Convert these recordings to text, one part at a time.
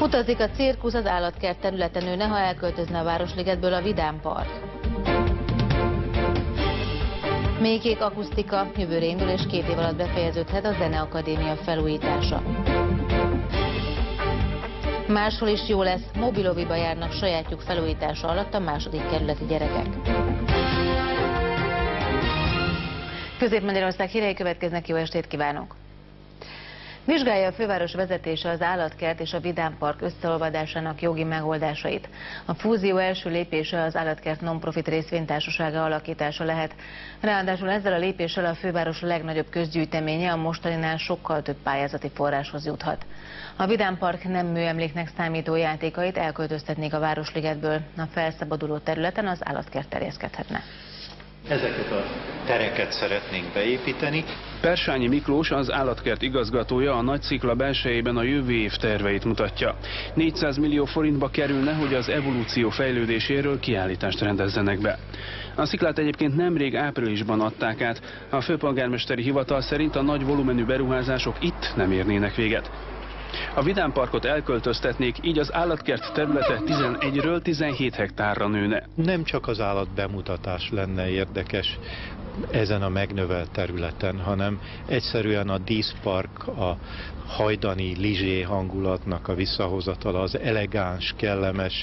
Utazik a cirkusz, az állatkert területen nőne, ha elköltözne a Városligetből a Vidám Park. Mélykék akusztika, jövőre indul és 2 év alatt befejeződhet a Zeneakadémia felújítása. Máshol is jó lesz, mobiloviba járnak sajátjuk felújítása alatt a 2. kerületi gyerekek. Közép-Magyarország hírei következnek, jó estét kívánok! Vizsgálja a főváros vezetése az állatkert és a Vidám Park összeolvadásának jogi megoldásait. A fúzió első lépése az állatkert non-profit részvénytársasága alakítása lehet. Ráadásul ezzel a lépéssel a főváros legnagyobb közgyűjteménye a mostaninál sokkal több pályázati forráshoz juthat. A Vidám Park nem műemléknek számító játékait elköltöztetnék a Városligetből, a felszabaduló területen az állatkert terjeszkedhetne. Ezeket a tereket szeretnénk beépíteni. Persányi Miklós, az állatkert igazgatója, a Nagyszikla belsejében a jövő év terveit mutatja. 400 millió forintba kerülne, hogy az evolúció fejlődéséről kiállítást rendezzenek be. A sziklát egyébként nemrég áprilisban adták át. A főpolgármesteri hivatal szerint a nagy volumenű beruházások itt nem érnének véget. A Vidám Parkot elköltöztetnék, így az állatkert területe 11-ről 17 hektárra nőne. Nem csak az állatbemutatás lenne érdekes ezen a megnövelt területen, hanem egyszerűen a díszpark, a hajdani lizsé hangulatnak a visszahozatala, az elegáns, kellemes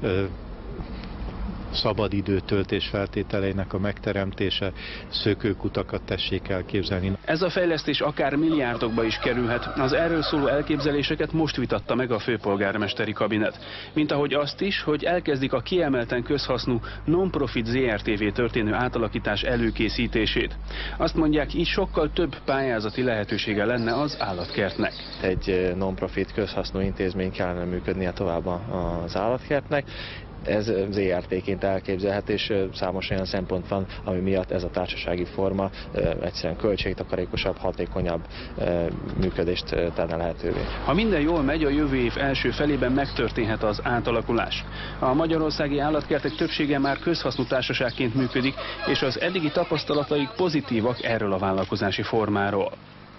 szabadidő töltés feltételeinek a megteremtése, szökőkutakat tessék elképzelni. Ez a fejlesztés akár milliárdokba is kerülhet. Az erről szóló elképzeléseket most vitatta meg a főpolgármesteri kabinet. Mint ahogy azt is, hogy elkezdik a kiemelten közhasznú non-profit ZRT-vé történő átalakítás előkészítését. Azt mondják, így sokkal több pályázati lehetősége lenne az állatkertnek. Egy non-profit közhasznú intézmény kellene működnie tovább az állatkertnek. Ez ZRT-ként elképzelhető, és számos olyan szempont van, ami miatt ez a társasági forma egyszerűen költségtakarékosabb, hatékonyabb működést tenne lehetővé. Ha minden jól megy, a jövő év első felében megtörténhet az átalakulás. A magyarországi állatkertek többsége már közhasznú társaságként működik, és az eddigi tapasztalataik pozitívak erről a vállalkozási formáról.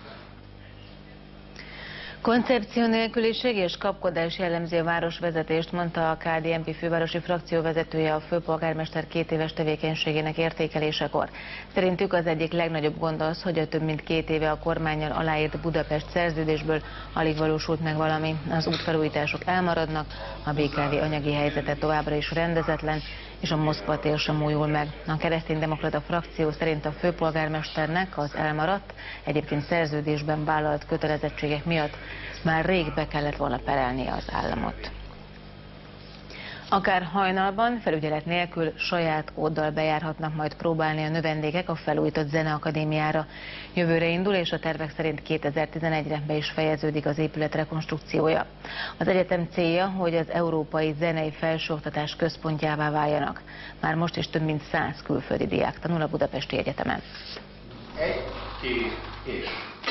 Koncepció nélküliség és kapkodás jellemzi a városvezetést, mondta a KDNP fővárosi frakcióvezetője a főpolgármester 2 éves tevékenységének értékelésekor. Szerintük az egyik legnagyobb gond az, hogy a több mint 2 éve a kormánnyal aláírt Budapest szerződésből alig valósult meg valami. Az útfelújítások elmaradnak, a BKV anyagi helyzete továbbra is rendezetlen, és a Moszkva tér sem újul meg. A kereszténydemokrata frakció szerint a főpolgármesternek az elmaradt, egyébként szerződésben vállalt kötelezettségek miatt már rég be kellett volna perelnie az államot. Akár hajnalban, felügyelet nélkül saját kóddal bejárhatnak majd próbálni a növendékek a felújított Zeneakadémiára. Jövőre indul, és a tervek szerint 2011-re be is fejeződik az épület rekonstrukciója. Az egyetem célja, hogy az európai zenei felsőoktatás központjává váljanak. Már most is több mint 100 külföldi diák tanul a Budapesti Egyetemen. 1, 2 és...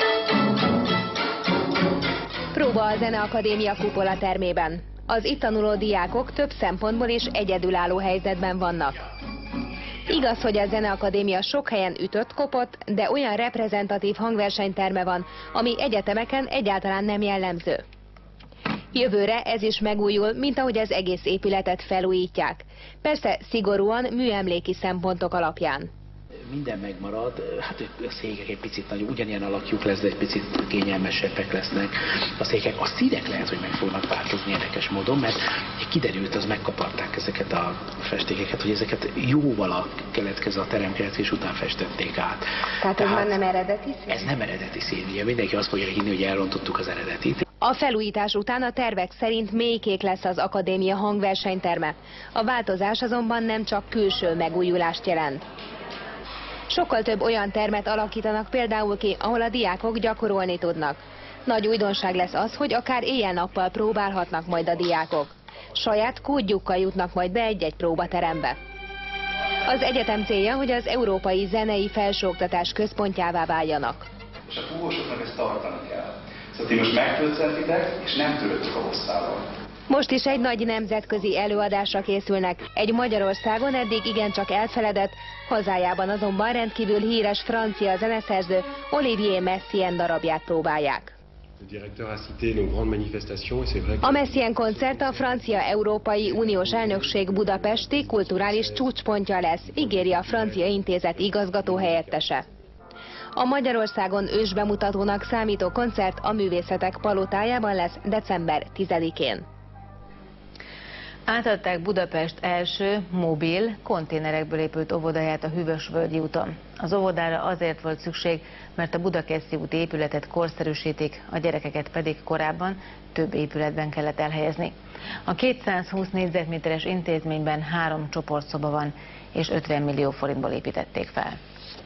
Próba a Zeneakadémia kupola termében. Az itt tanuló diákok több szempontból is egyedülálló helyzetben vannak. Igaz, hogy a Zeneakadémia sok helyen ütött-kopott, de olyan reprezentatív hangversenyterme van, ami egyetemeken egyáltalán nem jellemző. Jövőre ez is megújul, mint ahogy az egész épületet felújítják. Persze szigorúan műemléki szempontok alapján. Minden megmarad, hát a székek egy picit nagyobb, ugyanilyen alakjuk lesz, de egy picit kényelmesebbek lesznek. A székek, a színek lehet, hogy meg fognak változni érdekes módon, mert kiderült, az megkaparták ezeket a festékeket, hogy ezeket jóval a teremkeletkezés után festették át. Tehát ez már nem eredeti szín? Ez nem eredeti szín, ugye mindenki azt fogja hinni, hogy elrontottuk az eredetit. A felújítás után a tervek szerint mélykék lesz az akadémia hangversenyterme. A változás azonban nem csak külső megújulást jelent. Sokkal több olyan termet alakítanak például ki, ahol a diákok gyakorolni tudnak. Nagy újdonság lesz az, hogy akár éjjel-nappal próbálhatnak majd a diákok. Saját kódjukkal jutnak majd be egy-egy próbaterembe. Az egyetem célja, hogy az európai zenei felsőoktatás központjává váljanak. És a fúvósoknak ezt tartani kell. Szóval ti most megtöltszetitek, és nem törődtök a hosszával. Most is egy nagy nemzetközi előadásra készülnek. Egy Magyarországon eddig igencsak elfeledett, hazájában azonban rendkívül híres francia zeneszerző Olivier Messiaen darabját próbálják. A Messiaen koncert a francia Európai Uniós elnökség budapesti kulturális csúcspontja lesz, ígéri a Francia Intézet igazgató helyettese. A Magyarországon ősbemutatónak számító koncert a Művészetek Palotájában lesz december 10-én. Átadták Budapest első mobil, konténerekből épült óvodáját a Hűvösvölgyi úton. Az óvodára azért volt szükség, mert a Budakeszi úti épületet korszerűsítik, a gyerekeket pedig korábban több épületben kellett elhelyezni. A 220 négyzetméteres intézményben 3 csoportszoba van, és 50 millió forintból építették fel.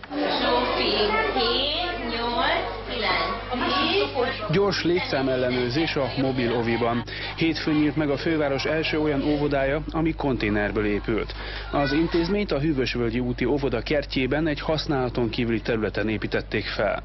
Gyors létszámellenőrzés a mobil oviban. Hétfőn nyílt meg a főváros első olyan óvodája, ami konténerből épült. Az intézményt a Hűvösvölgyi úti óvoda kertjében egy használaton kívüli területen építették fel.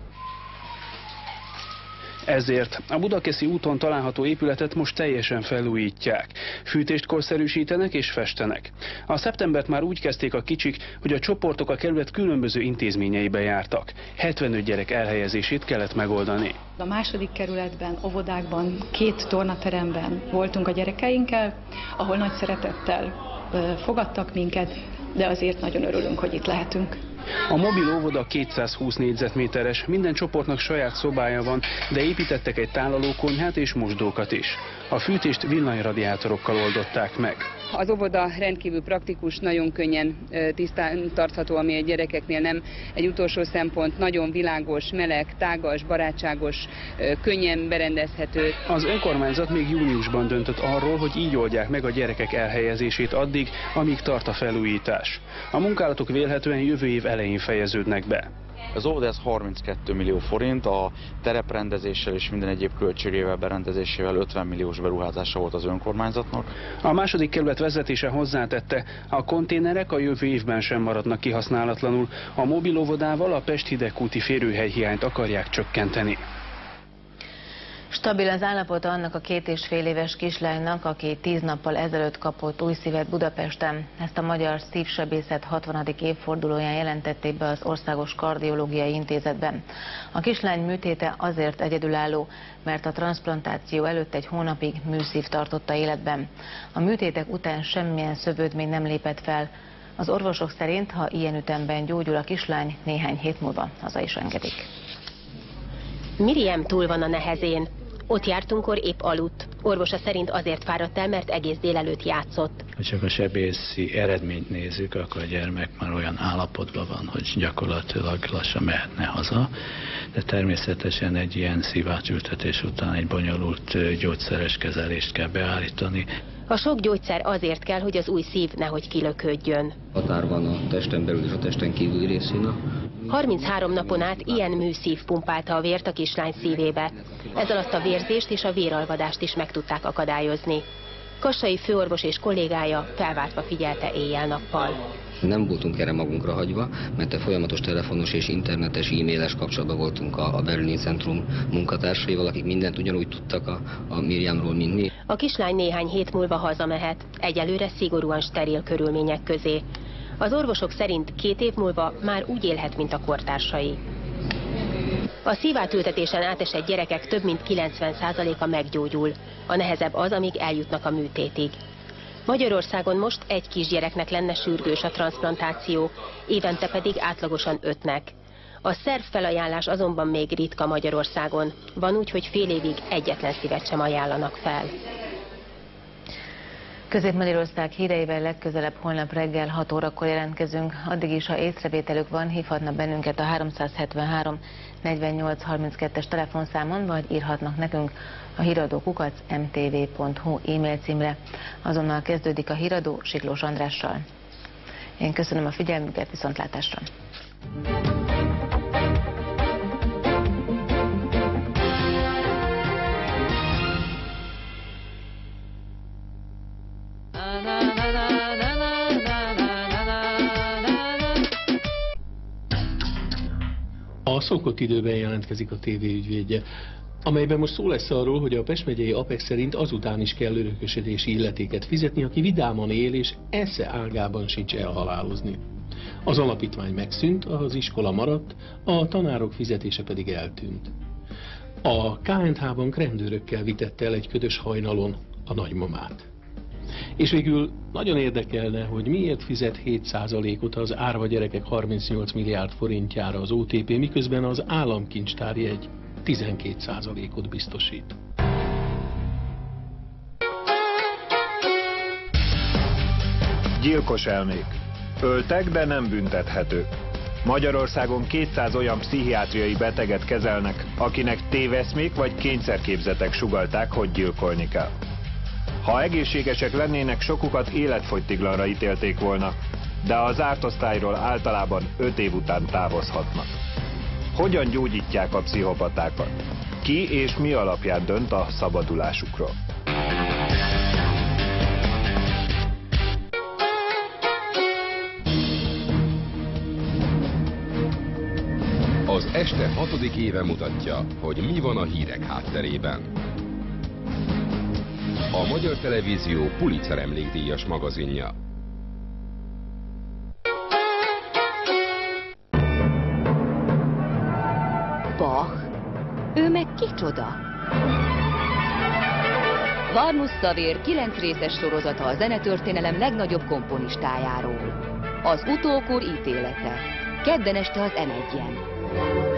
Ezért a Budakeszi úton található épületet most teljesen felújítják. Fűtést korszerűsítenek és festenek. A szeptembert már úgy kezdték a kicsik, hogy a csoportok a kerület különböző intézményeibe jártak. 75 gyerek elhelyezését kellett megoldani. A második kerületben, óvodákban, 2 tornateremben voltunk a gyerekeinkkel, ahol nagy szeretettel fogadtak minket, de azért nagyon örülünk, hogy itt lehetünk. A mobil óvoda 220 négyzetméteres, minden csoportnak saját szobája van, de építettek egy tálalókonyhát és mosdókat is. A fűtést villanyradiátorokkal oldották meg. Az óvoda rendkívül praktikus, nagyon könnyen tisztán tartható, ami a gyerekeknél nem egy utolsó szempont, nagyon világos, meleg, tágas, barátságos, könnyen berendezhető. Az önkormányzat még júniusban döntött arról, hogy így oldják meg a gyerekek elhelyezését addig, amíg tart a felújítás. A munkálatok vélhetően jövő év elején fejeződnek be. Az óvoda 32 millió forint, a tereprendezéssel és minden egyéb költségével, berendezésével 50 milliós beruházása volt az önkormányzatnak. A második kerület vezetése hozzátette, a konténerek a jövő évben sem maradnak kihasználatlanul. A mobil óvodával a Pest-Hidegkúti férőhelyhiányt akarják csökkenteni. Stabil az állapota annak a 2,5 éves kislánynak, aki 10 nappal ezelőtt kapott új szívet Budapesten. Ezt a Magyar Szívsebészet 60. évfordulóján jelentették be az Országos Kardiológiai Intézetben. A kislány műtéte azért egyedülálló, mert a transzplantáció előtt egy hónapig műszív tartotta életben. A műtétek után semmilyen szövődmény nem lépett fel. Az orvosok szerint, ha ilyen ütemben gyógyul a kislány, néhány hét múlva haza is engedik. Miriam túl van a nehezén. Ott jártunkkor épp aludt. Orvosa szerint azért fáradt el, mert egész délelőtt játszott. Ha csak a sebészi eredményt nézzük, akkor a gyermek már olyan állapotban van, hogy gyakorlatilag lassan mehetne haza. De természetesen egy ilyen szívácsültetés után egy bonyolult gyógyszeres kezelést kell beállítani. A sok gyógyszer azért kell, hogy az új szív nehogy kilöködjön. Határ van a testen belül és a testen kívüli részén. 33 napon át ilyen műszív pumpálta a vért a kislány szívébe. Ez alatt a vérzést és a véralvadást is meg tudták akadályozni. Kassai főorvos és kollégája felváltva figyelte éjjel-nappal. Nem voltunk erre magunkra hagyva, mert a folyamatos telefonos és internetes e-mailes kapcsolatban voltunk a Berlin Centrum munkatársaival, akik mindent ugyanúgy tudtak a Miriamról, mint mi. A kislány néhány hét múlva hazamehet, egyelőre szigorúan steril körülmények közé. Az orvosok szerint 2 év múlva már úgy élhet, mint a kortársai. A szívátültetésen átesett gyerekek több mint 90%-a meggyógyul. A nehezebb az, amíg eljutnak a műtétig. Magyarországon most egy kisgyereknek lenne sürgős a transzplantáció, évente pedig átlagosan 5-nek. A szerv felajánlás azonban még ritka Magyarországon. Van úgy, hogy fél évig egyetlen szívet sem ajánlanak fel. Közép-Magyarország híreivel legközelebb holnap reggel 6 órakor jelentkezünk. Addig is, ha észrevételük van, hívhatnak bennünket a 373 48 32-es telefonszámon, vagy írhatnak nekünk a híradó@mtv.hu e-mail címre. Azonnal kezdődik a híradó Siklós Andrással. Én köszönöm a figyelmüket, viszontlátásra! A szokott időben jelentkezik a TV ügyvédje, amelyben most szó lesz arról, hogy a Pest megyei APEX szerint azután is kell örökösödési illetéket fizetni, aki vidáman él és esze ágában sincs elhalálozni. Az alapítvány megszűnt, az iskola maradt, a tanárok fizetése pedig eltűnt. A KNH-ban rendőrökkel vitette el egy ködös hajnalon a nagymamát. És végül nagyon érdekelne, hogy miért fizet 7%-ot az árva gyerekek 38 milliárd forintjára az OTP, miközben az államkincstárjegy 12%-ot biztosít. Gyilkos elmék. Öltek, de nem büntethetők. Magyarországon 200 olyan pszichiátriai beteget kezelnek, akinek téveszmék vagy kényszerképzetek sugallták, hogy gyilkolni kell. Ha egészségesek lennének, sokukat életfogytiglanra ítélték volna, de a zárt osztályról általában 5 év után távozhatnak. Hogyan gyógyítják a pszichopatákat? Ki és mi alapján dönt a szabadulásukról? Az este 6. éve mutatja, hogy mi van a hírek hátterében. A Magyar Televízió Pulitzer emlékdíjas magazinja. Bach? Ő meg kicsoda? Varnus Szavér 9 részes sorozata a zenetörténelem legnagyobb komponistájáról. Az utókor ítélete. Kedden este az M1-en.